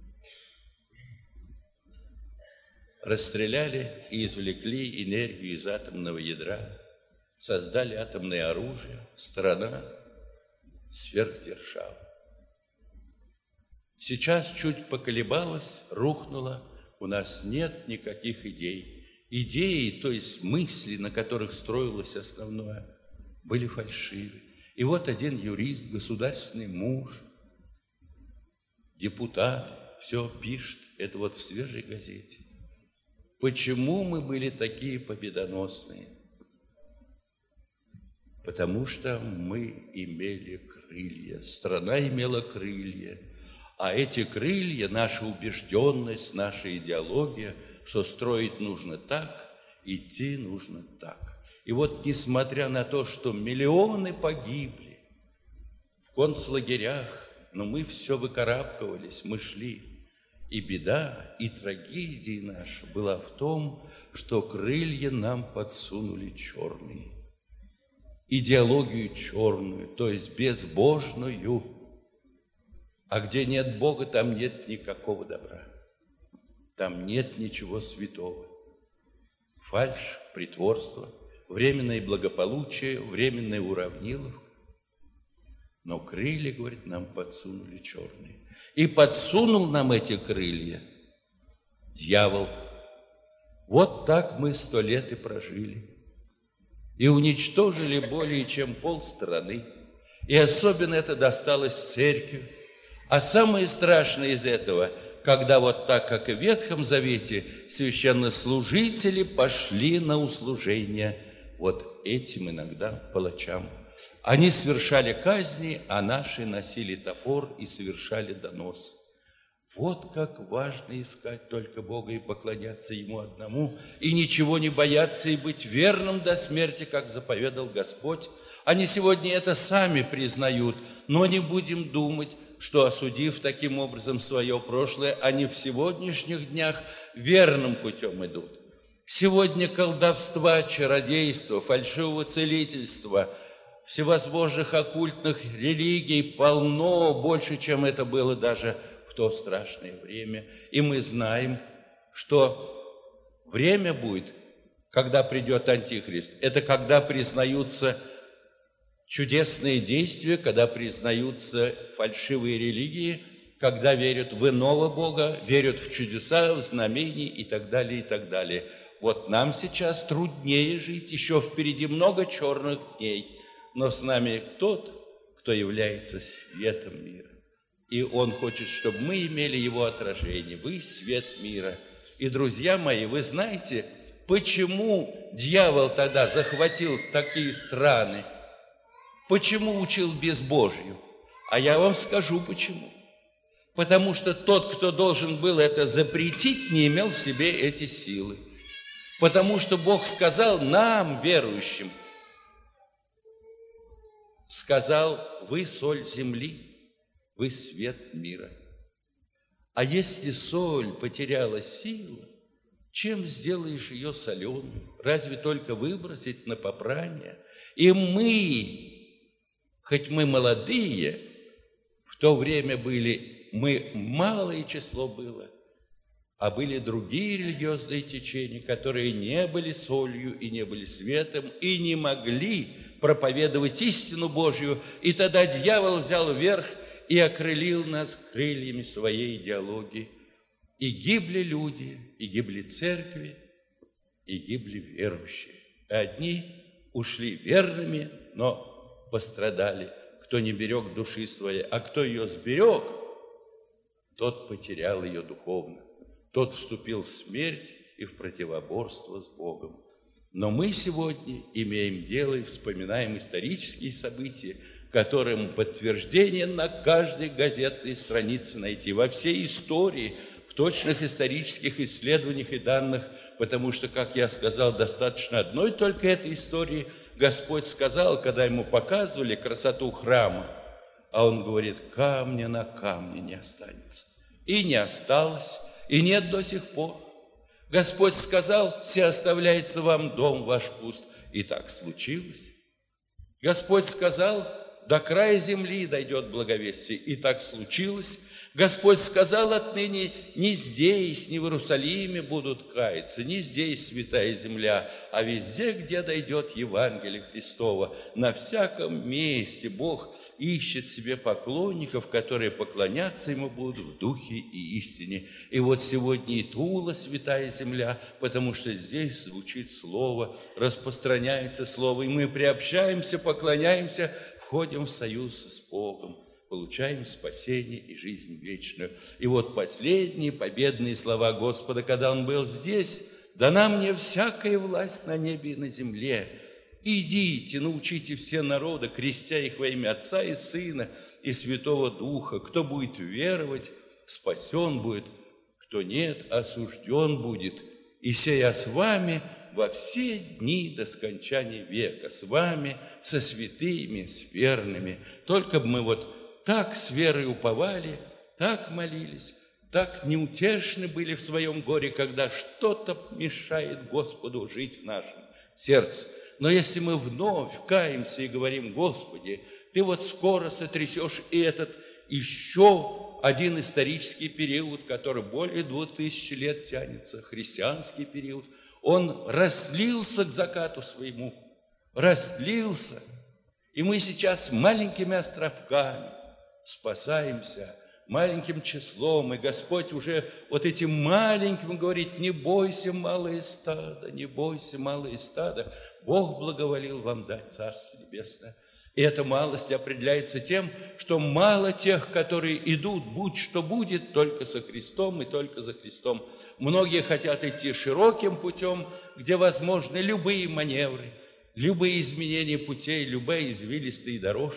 Расстреляли и извлекли энергию из атомного ядра, создали атомное оружие, страна сверхдержава. Сейчас чуть поколебалась, рухнула, у нас нет никаких идей. Идеи, то есть мысли, на которых строилось основное, были фальшивы. И вот один юрист, государственный муж, депутат, все пишет, это вот в свежей газете. Почему мы были такие победоносные? Потому что мы имели крылья, страна имела крылья, а эти крылья, наша убежденность, наша идеология, что строить нужно так, идти нужно так. И вот несмотря на то, что миллионы погибли в концлагерях, но мы все выкарабкивались, мы шли. И беда, и трагедия наша была в том, что крылья нам подсунули черные, идеологию черную, то есть безбожную. А где нет Бога, там нет никакого добра, там нет ничего святого. Фальшь, притворство, временное благополучие, временная уравниловка. Но крылья, говорит, нам подсунули черные. И подсунул нам эти крылья дьявол. Вот так мы 100 лет и прожили. И уничтожили более чем полстраны. И особенно это досталось церкви. А самое страшное из этого, когда вот так, как и в Ветхом Завете, священнослужители пошли на услужение вот этим иногда палачам. Они совершали казни, а наши носили топор и совершали донос. Вот как важно искать только Бога и поклоняться Ему одному, и ничего не бояться, и быть верным до смерти, как заповедал Господь. Они сегодня это сами признают, но не будем думать, что, осудив таким образом свое прошлое, они в сегодняшних днях верным путем идут. Сегодня колдовства, чародейства, фальшивого целительства, всевозможных оккультных религий полно, больше, чем это было даже в то страшное время. И мы знаем, что время будет, когда придет Антихрист. Это когда признаются чудесные действия, когда признаются фальшивые религии, когда верят в иного Бога, верят в чудеса, в знамения и так далее, и так далее. Вот нам сейчас труднее жить, еще впереди много черных дней, но с нами тот, кто является светом мира. И Он хочет, чтобы мы имели Его отражение. Вы свет мира. И, друзья мои, вы знаете, почему дьявол тогда захватил такие страны? Почему учил безбожию? А я вам скажу, почему. Потому что тот, кто должен был это запретить, не имел в себе эти силы. Потому что Бог сказал нам, верующим, сказал: вы соль земли, вы свет мира. А если соль потеряла силу, чем сделаешь ее соленую? Разве только выбросить на попрание? И мы, хоть мы молодые, в то время были, мы малое число было, а были другие религиозные течения, которые не были солью и не были светом, и не могли проповедовать истину Божью. И тогда дьявол взял верх и окрылил нас крыльями своей идеологии. И гибли люди, и гибли церкви, и гибли верующие. Одни ушли верными, но пострадали, кто не берег души своей, а кто ее сберег, тот потерял ее духовно. Тот вступил в смерть и в противоборство с Богом. Но мы сегодня имеем дело и вспоминаем исторические события, которым подтверждение на каждой газетной странице найти, во всей истории, в точных исторических исследованиях и данных, потому что, как я сказал, достаточно одной только этой истории. Господь сказал, когда ему показывали красоту храма, а он говорит: камня на камне не останется. И не осталось, и нет до сих пор. Господь сказал: все оставляется вам дом ваш пуст. И так случилось. Господь сказал: до края земли дойдет благовестие. И так случилось. Господь сказал: отныне не здесь, не в Иерусалиме будут каяться, не здесь святая земля, а везде, где дойдет Евангелие Христово. На всяком месте Бог ищет себе поклонников, которые поклоняться Ему будут в духе и истине. И вот сегодня и Тула святая земля, потому что здесь звучит Слово, распространяется Слово, и мы приобщаемся, поклоняемся, входим в союз с Богом, получаем спасение и жизнь вечную. И вот последние победные слова Господа, когда Он был здесь: «Дана мне всякая власть на небе и на земле. Идите, научите все народы, крестя их во имя Отца и Сына и Святого Духа. Кто будет веровать, спасен будет, кто нет, осужден будет. И сей я с вами во все дни до скончания века, с вами, со святыми, с верными». Только бы мы вот так с верой уповали, так молились, так неутешны были в своем горе, когда что-то мешает Господу жить в нашем сердце. Но если мы вновь каемся и говорим: Господи, Ты вот скоро сотрясешь и этот еще один исторический период, который более 2000 лет тянется, христианский период, он разлился к закату своему, разлился. И мы сейчас маленькими островками спасаемся, маленьким числом, и Господь уже вот этим маленьким говорит: не бойся, малое стадо, не бойся, малое стадо, Бог благоволил вам дать Царство Небесное. И эта малость определяется тем, что мало тех, которые идут, будь что будет, только со Христом и только за Христом. Многие хотят идти широким путем, где возможны любые маневры, любые изменения путей, любые извилистые дорожки.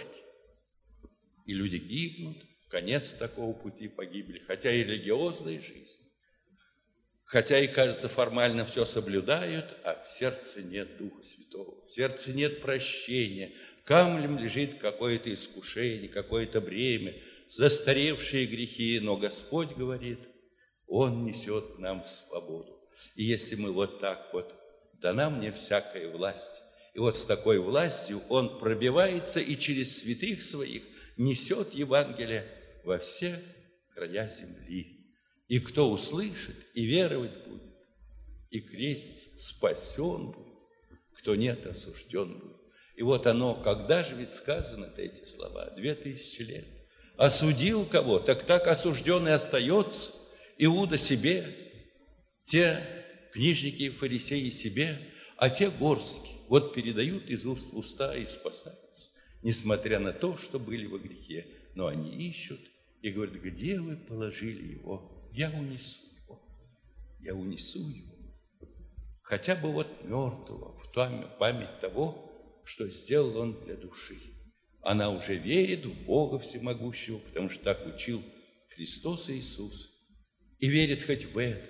И люди гибнут. Конец такого пути — погибели, хотя и религиозная жизнь, хотя и, кажется, формально все соблюдают, а в сердце нет Духа Святого, в сердце нет прощения, камнем лежит какое-то искушение, какое-то бремя, застаревшие грехи, но Господь говорит, Он несет нам свободу. И если мы вот так вот: дана мне всякая власть, и вот с такой властью Он пробивается и через святых Своих несет Евангелие во все края земли. И кто услышит и веровать будет, и крестится, спасен будет, кто нет, осужден будет. И вот оно, когда же ведь сказано-то эти слова? 2000 лет. Осудил кого? Так осужденный остается. Иуда себе, те книжники и фарисеи себе, а те горстки вот передают из уст в уста и спасаются, несмотря на то, что были во грехе. Но они ищут и говорят: где вы положили его? Я унесу его. Я унесу его. Хотя бы вот мертвого, в память того, что сделал он для души. Она уже верит в Бога Всемогущего, потому что так учил Христос Иисус. И верит хоть в это.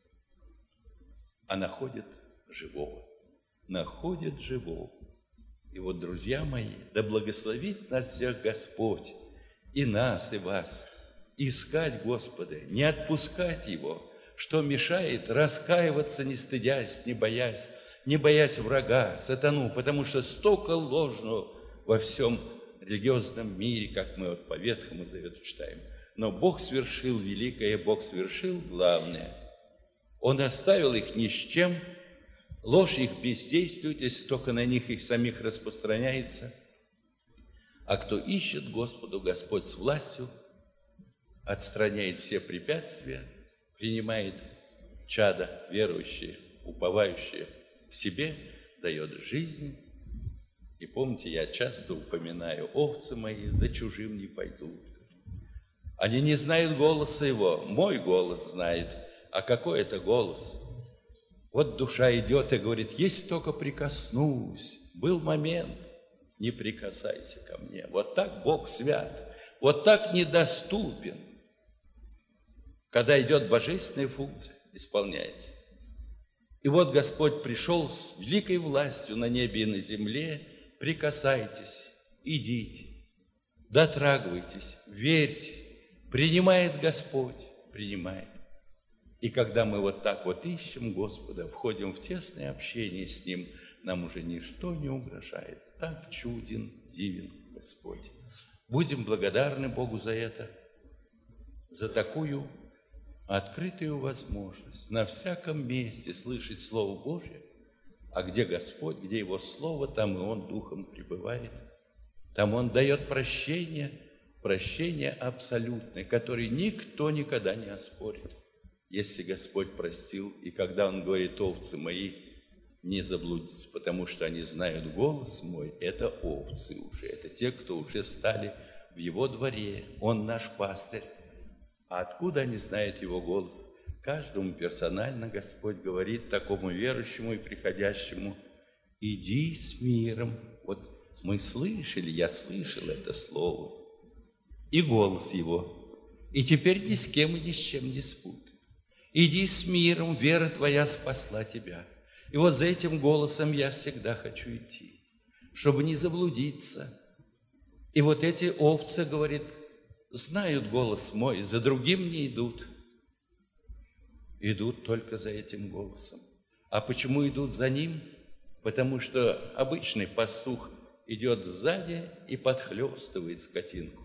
А находит живого. Находит живого. И вот, друзья мои, да благословит нас всех Господь, и нас, и вас, искать Господа, не отпускать Его, что мешает раскаиваться, не стыдясь, не боясь врага, сатану, потому что столько ложного во всем религиозном мире, как мы вот по Ветхому Завету читаем. Но Бог свершил великое, Бог свершил главное. Он оставил их ни с чем, ложь их бездействует, если только на них их самих распространяется. А кто ищет Господу, Господь с властью отстраняет все препятствия, принимает чада верующие, уповающие в себе, дает жизнь. И помните, я часто упоминаю: овцы мои за чужим не пойдут. Они не знают голоса его, мой голос знают. А какой это голос? Вот душа идет и говорит: если только прикоснусь, был момент, не прикасайся ко мне. Вот так Бог свят, вот так недоступен. Когда идет божественная функция, исполняется. И вот Господь пришел с великой властью на небе и на земле. Прикасайтесь, идите, дотрагивайтесь, верьте. Принимает Господь, принимает. И когда мы вот так вот ищем Господа, входим в тесное общение с Ним, нам уже ничто не угрожает. Так чуден, дивен Господь. Будем благодарны Богу за это, за такую открытую возможность на всяком месте слышать Слово Божье. А где Господь, где Его Слово, там и Он Духом пребывает. Там Он дает прощение абсолютное, которое никто никогда не оспорит. Если Господь простил, и когда Он говорит: овцы мои, не заблудитесь, потому что они знают голос мой, это овцы уже, это те, кто уже стали в Его дворе. Он наш пастырь. А откуда они знают Его голос? Каждому персонально Господь говорит такому верующему и приходящему: иди с миром. Вот мы слышали, я слышал это слово и голос Его, и теперь ни с кем и ни с чем не спутай. Иди с миром, вера твоя спасла тебя. И вот за этим голосом я всегда хочу идти, чтобы не заблудиться. И вот эти овцы, говорит, знают голос мой, за другим не идут. идут только за этим голосом. А почему идут за ним? Потому что обычный пастух идет сзади и подхлестывает скотинку.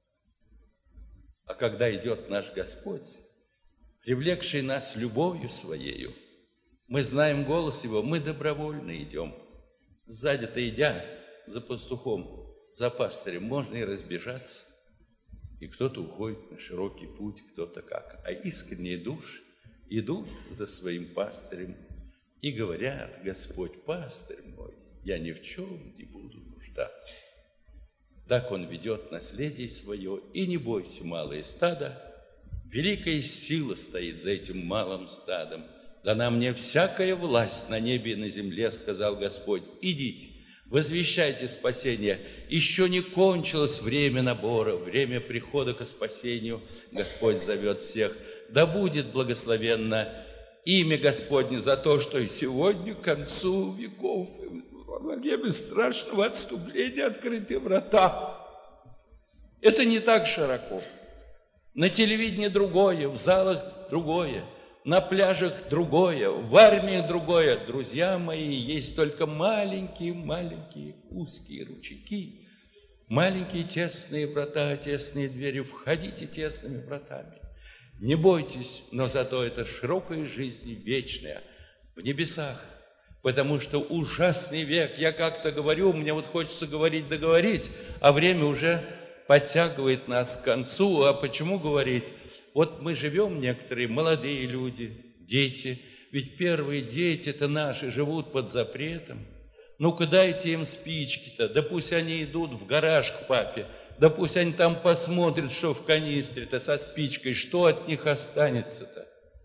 А когда идет наш Господь, привлекший нас любовью Своею, мы знаем голос Его, мы добровольно идем. Сзади-то идя за пастухом, за пастырем, можно и разбежаться. И кто-то уходит на широкий путь, кто-то как. А искренние души идут за своим пастырем и говорят: Господь, пастырь мой, я ни в чем не буду нуждаться. Так Он ведет наследие свое, и не бойся, малое стадо, великая сила стоит за этим малым стадом. Дана мне всякая власть на небе и на земле, сказал Господь. Идите, возвещайте спасение. Еще не кончилось время набора, время прихода к спасению. Господь зовет всех. Да будет благословенно имя Господне за то, что и сегодня, к концу веков, во время страшного отступления открыты врата. Это не так широко. На телевидении другое, в залах другое, на пляжах другое, в армии другое. Друзья мои, есть только маленькие узкие ручейки, маленькие тесные врата, тесные двери. Входите тесными вратами. Не бойтесь, но зато это широкая жизнь вечная в небесах. Потому что ужасный век, я как-то говорю, мне вот хочется договорить, а время уже подтягивает нас к концу. А почему говорить? Вот мы живем, некоторые молодые люди, дети, ведь первые дети-то наши живут под запретом. Ну-ка дайте им спички-то, да пусть они идут в гараж к папе, да пусть они там посмотрят, что в канистре-то со спичкой, что от них останется-то.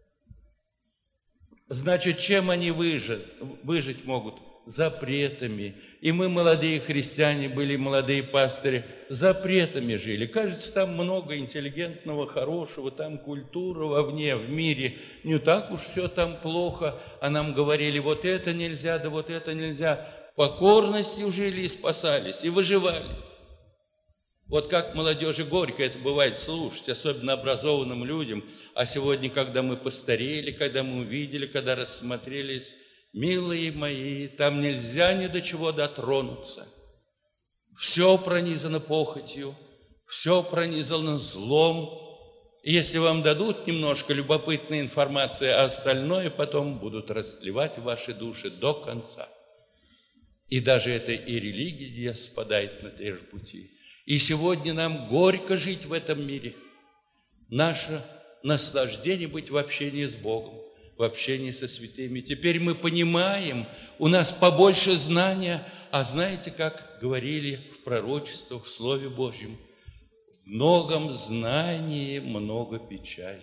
Значит, чем они выжить могут? Запретами. И мы, молодые христиане, были молодые пастыри, запретами жили. Кажется, там много интеллигентного, хорошего, там культура вовне, в мире. Не так уж все там плохо. А нам говорили, вот это нельзя, да вот это нельзя. Покорностью жили и спасались, и выживали. Вот как молодежи горько это бывает слушать, особенно образованным людям. А сегодня, когда мы постарели, когда мы увидели, когда рассмотрелись, милые мои, там нельзя ни до чего дотронуться. Все пронизано похотью, все пронизано злом. И если вам дадут немножко любопытной информации, а остальное потом будут расливать в ваши души до конца. И даже это и религия спадает на те же пути. И сегодня нам горько жить в этом мире. Наше наслаждение быть в общении с Богом, в общении со святыми. Теперь мы понимаем, у нас побольше знания, а знаете, как говорили в пророчествах, в Слове Божьем, в многом знании много печали.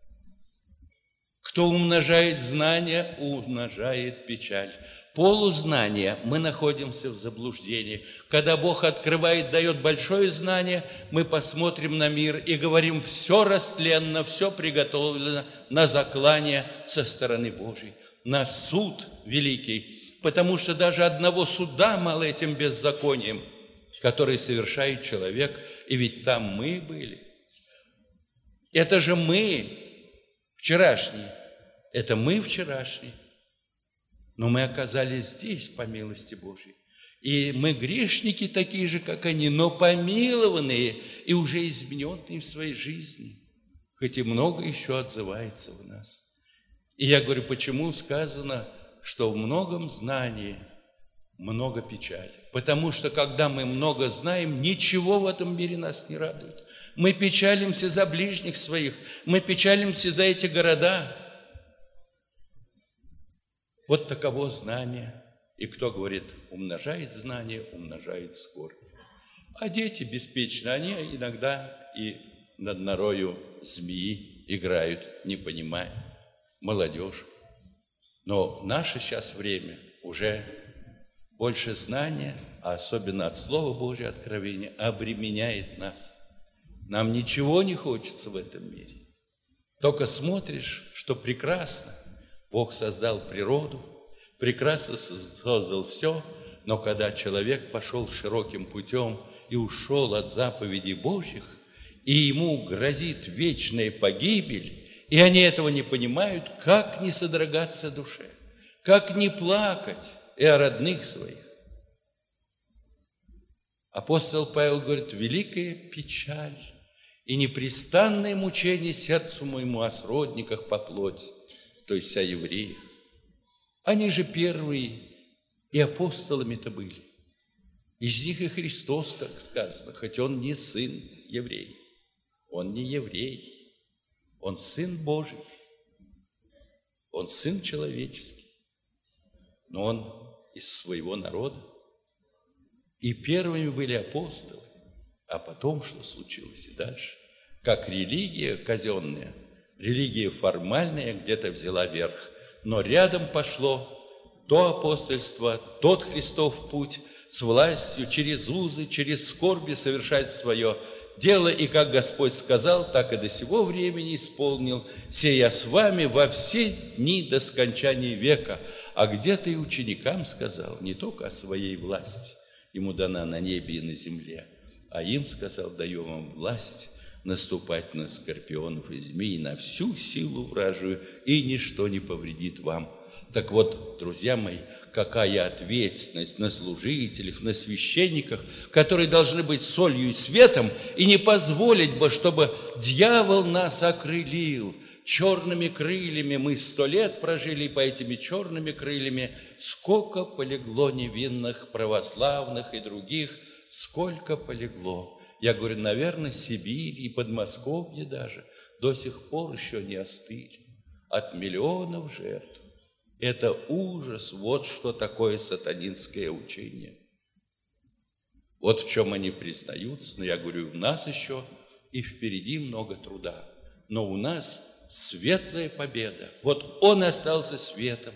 Кто умножает знания, умножает печаль. Полузнание, мы находимся в заблуждении. Когда Бог открывает, дает большое знание, мы посмотрим на мир и говорим, все растленно, все приготовлено на заклание со стороны Божьей, на суд великий, потому что даже одного суда мало этим беззаконием, который совершает человек, и ведь там мы были. Это же мы вчерашние, это мы вчерашние. Но мы оказались здесь по милости Божьей. И мы грешники такие же, как они, но помилованные и уже измененные в своей жизни. Хоть и много еще отзывается в нас. И я говорю, почему сказано, что в многом знании много печали. Потому что, когда мы много знаем, ничего в этом мире нас не радует. Мы печалимся за ближних своих, мы печалимся за эти города. Вот таково знание. И кто говорит, умножает знание, умножает скорбь. А дети беспечны, они иногда и над норою змеи играют, не понимая. Молодежь. Но в наше сейчас время уже больше знания, а особенно от Слова Божьего откровения, обременяет нас. Нам ничего не хочется в этом мире. Только смотришь, что прекрасно. Бог создал природу, прекрасно создал все, но когда человек пошел широким путем и ушел от заповедей Божьих, и ему грозит вечная погибель, И они этого не понимают, как не содрогаться душе, как не плакать и о родных своих. Апостол Павел говорит: великая печаль и непрестанное мучение сердцу моему о сродниках по плоти, то есть о евреях. Они же первые и апостолами-то были. Из них и Христос, как сказано, хоть он не сын еврей, он не еврей, он сын Божий, он сын человеческий, но он из своего народа. И первыми были апостолы, а потом что случилось и дальше? Как религия казенная, религия формальная где-то взяла верх, но рядом пошло то апостольство, тот Христов путь с властью через узы, через скорби совершать свое дело, и как Господь сказал, так и до сего времени исполнил: «Сея с вами во все дни до скончания века». А где-то и ученикам сказал не только о своей власти, ему дана на небе и на земле, а им сказал: даю вам власть наступать на скорпионов и змей, на всю силу вражию, и ничто не повредит вам. Так вот, друзья мои, какая ответственность на служителях, на священниках, которые должны быть солью и светом, и не позволить бы, чтобы дьявол нас окрылил черными крыльями. Мы 100 лет прожили по этими черными крыльями. Сколько полегло невинных православных и других, сколько полегло. Я говорю, наверное, Сибирь и Подмосковье даже до сих пор еще не остыли от миллионов жертв. Это ужас, вот что такое сатанинское учение. Вот в чем они признаются, но я говорю, у нас еще и впереди много труда, но у нас светлая победа. Вот он остался светом,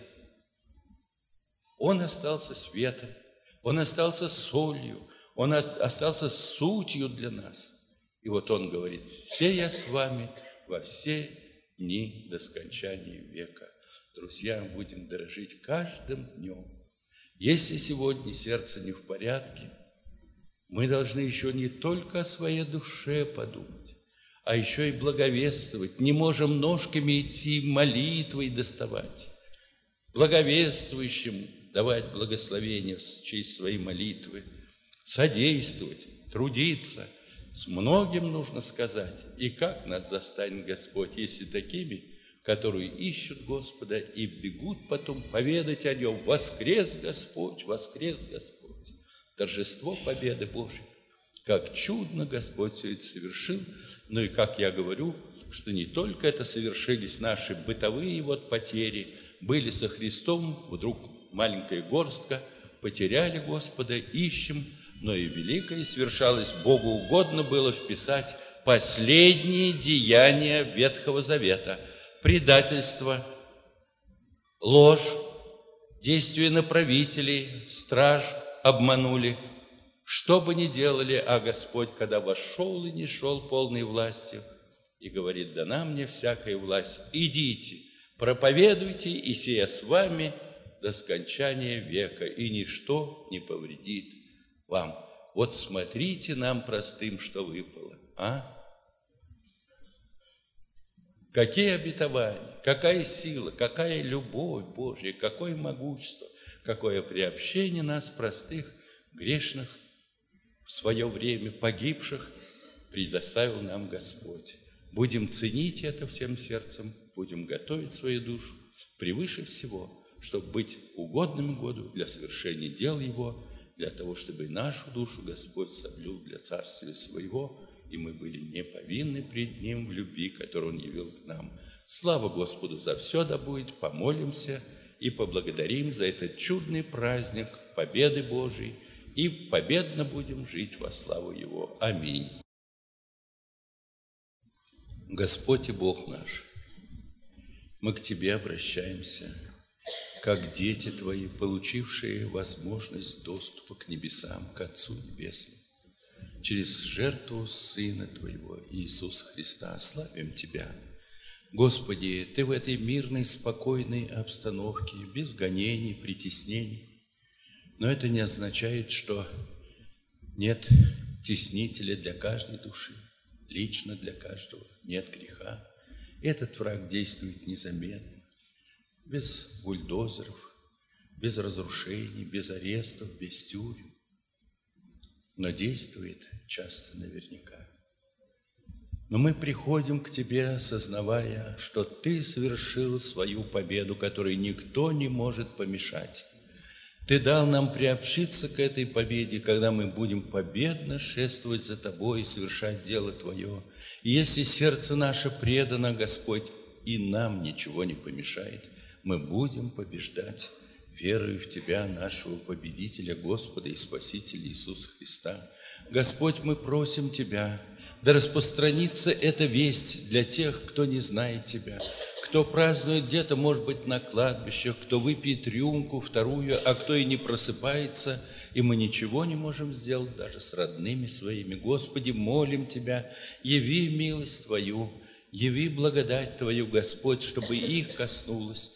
он остался светом, он остался солью, он остался сутью для нас. И вот он говорит: «Сея с вами во все дни до скончания века». Друзья, будем дорожить каждым днем. Если сегодня сердце не в порядке, мы должны еще не только о своей душе подумать, а еще и благовествовать. Не можем ножками идти, молитвой доставать. Благовествующим давать благословение в честь своей молитвы, содействовать, трудиться. С многим нужно сказать. И как нас застанет Господь, если такими, которые ищут Господа и бегут потом поведать о Нем: воскрес Господь, воскрес Господь. Торжество победы Божьей. Как чудно Господь все это совершил. Ну и как я говорю, что не только это совершились наши бытовые потери, были со Христом, вдруг маленькая горстка, потеряли Господа, ищем, но и великое совершалось. Богу угодно было вписать последние деяния Ветхого Завета: предательство, ложь, действия на правителей, страж обманули. Что бы ни делали, а Господь, когда вошел и не шел полной властью, и говорит: дана мне всякая власть, идите, проповедуйте, и сея с вами до скончания века, и ничто не повредит вам. Вот смотрите нам простым, что выпало, а? Какие обетования, какая сила, какая любовь Божья, какое могущество, какое приобщение нас, простых, грешных, в свое время погибших, предоставил нам Господь. Будем ценить это всем сердцем, будем готовить свою душу превыше всего, чтобы быть угодным Году для совершения дел Его, для того, чтобы нашу душу Господь соблюл для царствия Своего, и мы были не повинны пред Ним в любви, которую Он явил к нам. Слава Господу за все да будет, помолимся и поблагодарим за этот чудный праздник победы Божией, и победно будем жить во славу Его. Аминь. Господь и Бог наш, мы к Тебе обращаемся, как дети Твои, получившие возможность доступа к небесам, к Отцу Небесному. Через жертву Сына Твоего, Иисуса Христа, славим Тебя. Господи, Ты в этой мирной, спокойной обстановке, без гонений, притеснений. Но это не означает, что нет теснителя для каждой души, лично для каждого, нет греха. Этот враг действует незаметно, без бульдозеров, без разрушений, без арестов, без тюрем, но действует часто наверняка. Но мы приходим к Тебе, осознавая, что Ты совершил свою победу, которой никто не может помешать. Ты дал нам приобщиться к этой победе, когда мы будем победно шествовать за Тобой и совершать дело Твое. И если сердце наше предано, Господь, и нам ничего не помешает, мы будем побеждать, веруя в Тебя, нашего победителя, Господа и Спасителя Иисуса Христа. Господь, мы просим Тебя, да распространится эта весть для тех, кто не знает Тебя, кто празднует где-то, может быть, на кладбищах, кто выпьет рюмку, вторую, а кто и не просыпается, и мы ничего не можем сделать даже с родными своими. Господи, молим Тебя, яви милость Твою, яви благодать Твою, Господь, чтобы их коснулось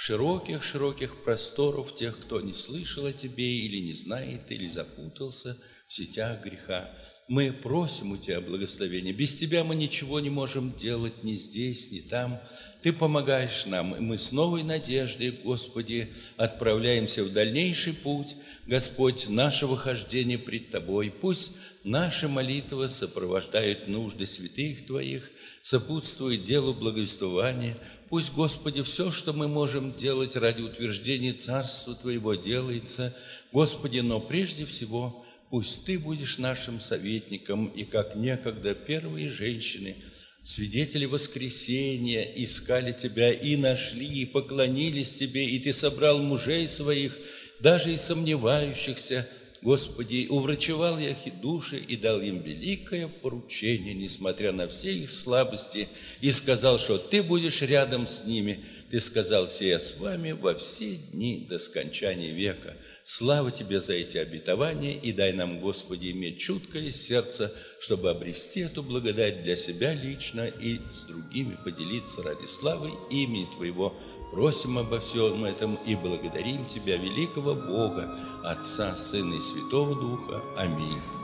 широких просторов тех, кто не слышал о Тебе или не знает, или запутался в сетях греха. Мы просим у Тебя благословения. Без Тебя мы ничего не можем делать ни здесь, ни там. Ты помогаешь нам, и мы с новой надеждой, Господи, отправляемся в дальнейший путь, Господь, нашего хождения пред Тобой. Пусть наши молитвы сопровождают нужды святых Твоих, сопутствуют делу благовествования. Пусть, Господи, все, что мы можем делать ради утверждения Царства Твоего, делается, Господи, но прежде всего пусть Ты будешь нашим советником, и как некогда первые женщины, свидетели воскресения, искали Тебя и нашли, и поклонились Тебе, и Ты собрал мужей своих, даже и сомневающихся, Господи, уврачевал их и души, и дал им великое поручение, несмотря на все их слабости, и сказал, что Ты будешь рядом с ними. Ты сказал, сея с вами во все дни до скончания века. Слава Тебе за эти обетования, и дай нам, Господи, иметь чуткое сердце, чтобы обрести эту благодать для себя лично и с другими поделиться ради славы имени Твоего. Просим обо всем этом и благодарим Тебя, великого Бога, Отца, Сына и Святого Духа. Аминь.